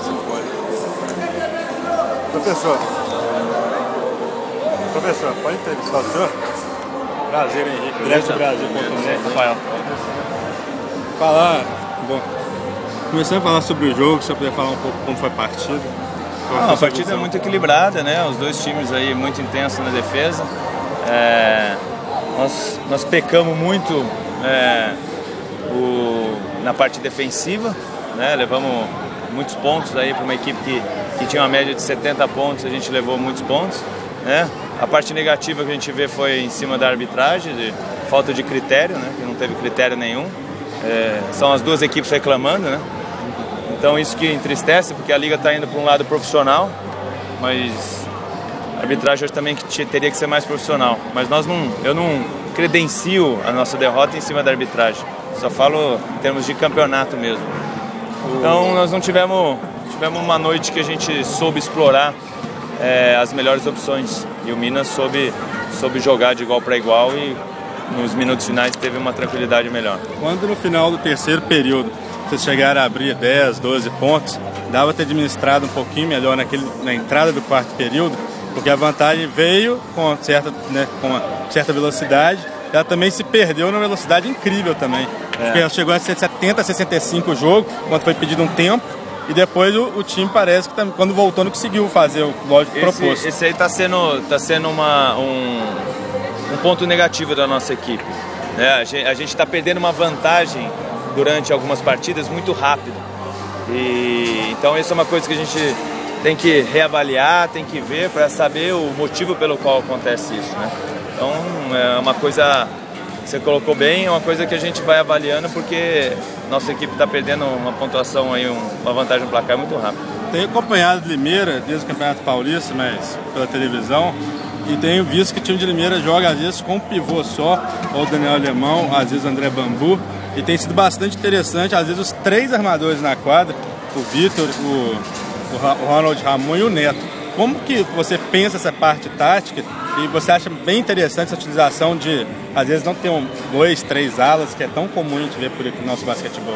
Professor, pode entrevistar o senhor? Prazer, Henrique. Direto do Brasil.net. Rafael. Começando a falar sobre o jogo, se você puder falar um pouco como foi a partida. A partida é muito equilibrada, né? Os dois times aí muito intensos na defesa. Nós pecamos muito na parte defensiva, né? Levamos muitos pontos aí para uma equipe que tinha uma média de 70 pontos, a gente levou muitos pontos, né? A parte negativa que a gente vê foi em cima da arbitragem, de falta de critério, né? Que não teve critério nenhum. São as duas equipes reclamando, né? Então isso que entristece, porque a liga está indo para um lado profissional, mas a arbitragem hoje também teria que ser mais profissional. Mas eu não credencio a nossa derrota em cima da arbitragem, só falo em termos de campeonato mesmo. Então nós não tivemos uma noite que a gente soube explorar as melhores opções, e o Minas soube jogar de igual para igual e nos minutos finais teve uma tranquilidade melhor. Quando no final do terceiro período vocês chegaram a abrir 10, 12 pontos, dava ter administrado um pouquinho melhor na entrada do quarto período, porque a vantagem veio com uma certa velocidade, e ela também se perdeu numa velocidade incrível também. Porque ela chegou a ser 70, 65 o jogo, quando foi pedido um tempo, e depois o time parece que quando voltou não conseguiu fazer o lógico proposto. Esse aí está sendo um ponto negativo da nossa equipe, né? A gente está perdendo uma vantagem durante algumas partidas muito rápido. Então isso é uma coisa que a gente tem que reavaliar, tem que ver para saber o motivo pelo qual acontece isso, né? Então é uma coisa que você colocou bem, é uma coisa que a gente vai avaliando, porque nossa equipe está perdendo uma pontuação aí, uma vantagem no placar muito rápido. Tenho acompanhado Limeira desde o Campeonato Paulista, mas pela televisão, e tenho visto que o time de Limeira joga às vezes com um pivô só, ou o Daniel Alemão, às vezes o André Bambu, e tem sido bastante interessante, às vezes os três armadores na quadra, o Vitor, o Ronald Ramon e o Neto. Como que você pensa essa parte tática, e você acha bem interessante essa utilização de, às vezes, não ter 2, 3 alas, que é tão comum a gente ver por aqui no nosso basquetebol?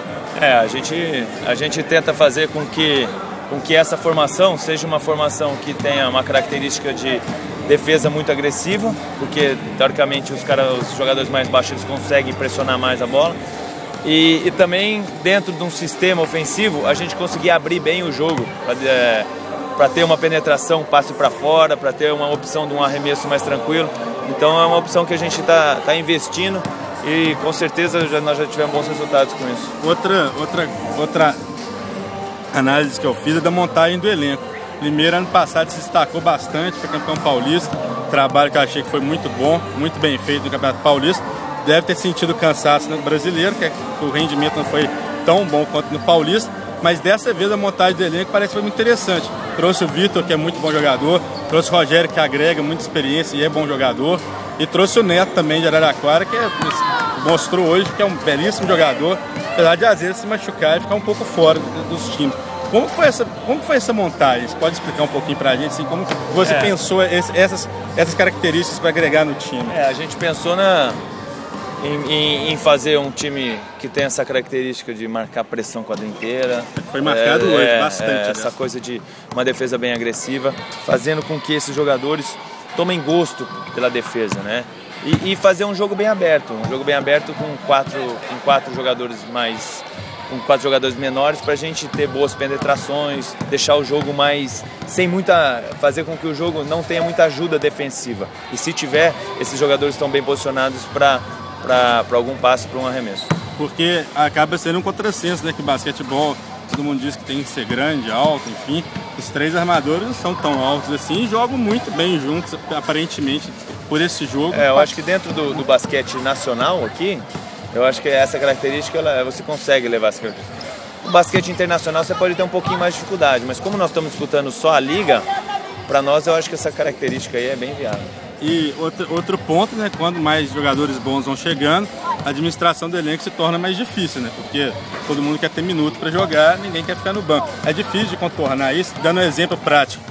A gente tenta fazer com que essa formação seja uma formação que tenha uma característica de defesa muito agressiva, porque teoricamente os jogadores mais baixos eles conseguem pressionar mais a bola, e também dentro de um sistema ofensivo a gente conseguir abrir bem o jogo para ter uma penetração, passe para fora, para ter uma opção de um arremesso mais tranquilo. Então é uma opção que a gente está investindo, e com certeza nós já tivemos bons resultados com isso. Outra análise que eu fiz é da montagem do elenco. Limeira ano passado se destacou bastante, foi campeão paulista, trabalho que eu achei que foi muito bom, muito bem feito no Campeonato Paulista. Deve ter sentido cansaço no brasileiro, que o rendimento não foi tão bom quanto no paulista, mas dessa vez a montagem do elenco parece que foi muito interessante. Trouxe o Vitor, que é muito bom jogador, trouxe o Rogério, que agrega muita experiência e é bom jogador, e trouxe o Neto também de Araraquara, que mostrou hoje que é um belíssimo jogador, apesar de às vezes se machucar e ficar um pouco fora dos times. Como foi essa montagem? Você pode explicar um pouquinho pra gente, assim, como você pensou essas características para agregar no time? A gente pensou em fazer um time que tem essa característica de marcar pressão a quadra inteira. Foi marcado hoje, bastante. Essa coisa de uma defesa bem agressiva, fazendo com que esses jogadores tomem gosto pela defesa, né? E fazer um jogo bem aberto, com quatro jogadores menores, para a gente ter boas penetrações, deixar o jogo mais fazer com que o jogo não tenha muita ajuda defensiva. E se tiver, esses jogadores estão bem posicionados para algum passe, para um arremesso. Porque acaba sendo um contrassenso, né? Que o basquetebol, todo mundo diz que tem que ser grande, alto, enfim. Os três armadores não são tão altos assim e jogam muito bem juntos, aparentemente, por esse jogo. Eu acho que dentro do basquete nacional aqui, eu acho que essa característica você consegue levar essa característica. O basquete internacional você pode ter um pouquinho mais de dificuldade, mas como nós estamos disputando só a liga, para nós eu acho que essa característica aí é bem viável. E outro ponto, né, quando mais jogadores bons vão chegando, a administração do elenco se torna mais difícil, né, porque todo mundo quer ter minuto para jogar, ninguém quer ficar no banco. É difícil de contornar isso, dando um exemplo prático.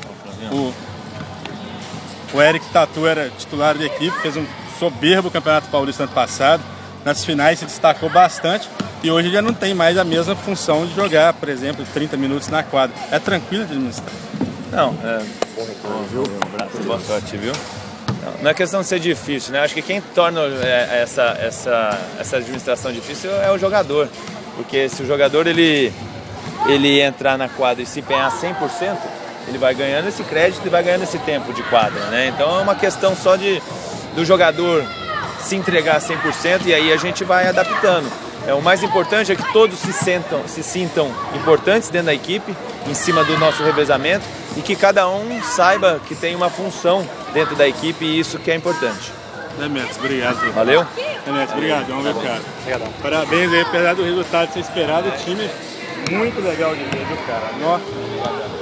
O Eric Tatu era titular da equipe, fez um soberbo Campeonato Paulista ano passado, nas finais se destacou bastante, E hoje já não tem mais a mesma função de jogar, por exemplo, 30 minutos na quadra. É tranquilo de administrar? Não, boa sorte, viu? Não é questão de ser difícil, né? Acho que quem torna essa administração difícil é o jogador. Porque se o jogador ele entrar na quadra e se empenhar 100%, ele vai ganhando esse crédito e vai ganhando esse tempo de quadra, né? Então é uma questão só do jogador se entregar 100% e aí a gente vai adaptando. O mais importante é que todos se sintam importantes dentro da equipe, em cima do nosso revezamento, e que cada um saiba que tem uma função dentro da equipe, e isso que é importante. Demetrios, obrigado. Valeu? Demetrios, obrigado, meu cara. Obrigadão. Parabéns aí, apesar do resultado ser esperado, o time muito legal de ver, viu, cara? Nossa.